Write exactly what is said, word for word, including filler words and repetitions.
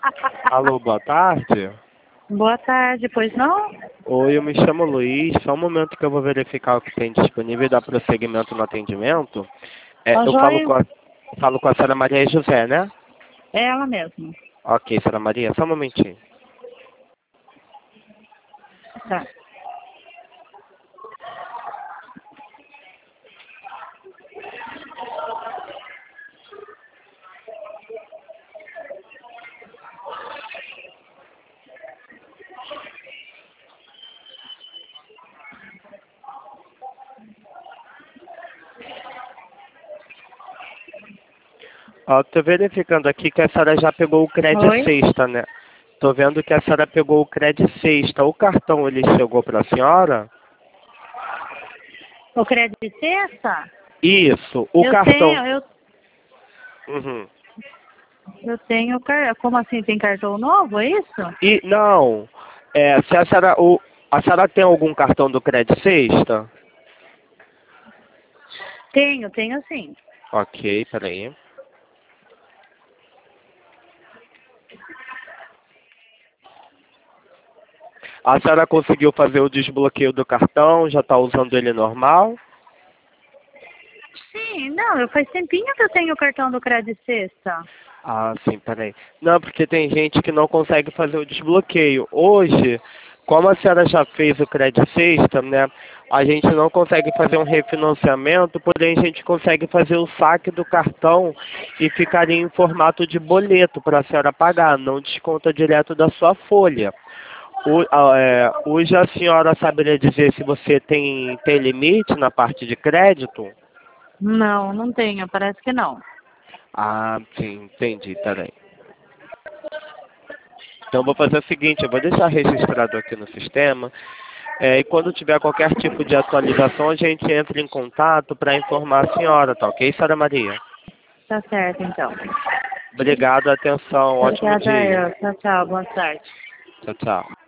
Alô, boa tarde. Boa tarde, pois não? Oi, eu me chamo Luiz. Só um momento que eu vou verificar o que tem disponível e dar prosseguimento no atendimento. É, Ó, eu falo joia. com, a, falo com a senhora Maria José, né? É ela mesma. Ok, senhora Maria, só um momentinho. Tá. Ó, tô verificando aqui que a senhora já pegou o crédito Oi? sexta, né? Tô vendo que a senhora pegou o crédito sexta. O cartão, ele chegou pra senhora? O crédito de sexta? Isso, o Eu cartão. tenho, eu, Uhum. eu tenho, car- como assim, tem cartão novo, é isso? E, não, é, se a senhora, o, a senhora tem algum cartão do crédito sexta? Tenho, tenho sim. Ok, peraí. A senhora conseguiu fazer o desbloqueio do cartão? Já está usando ele normal? Sim, não, eu faz tempinho que eu tenho o cartão do crédito sexta. Ah, sim, peraí. Não, porque tem gente que não consegue fazer o desbloqueio. Hoje, como a senhora já fez o crédito sexta, né? A gente não consegue fazer um refinanciamento, porém a gente consegue fazer o saque do cartão e ficaria em formato de boleto para a senhora pagar, não desconta direto da sua folha. O- ah, é, hoje a senhora saberia dizer se você tem, tem limite na parte de crédito? Não, não tenho, parece que não. Ah, sim, entendi, peraí. Então, eu vou fazer o seguinte, eu vou deixar registrado aqui no sistema, é, e quando tiver qualquer tipo de atualização, a gente entra em contato para informar a senhora, tá ok, senhora Maria? Tá certo, então. Obrigado, atenção, ótimo Obrigada, dia. eu. Tchau, tchau, boa tarde. Tchau, tchau.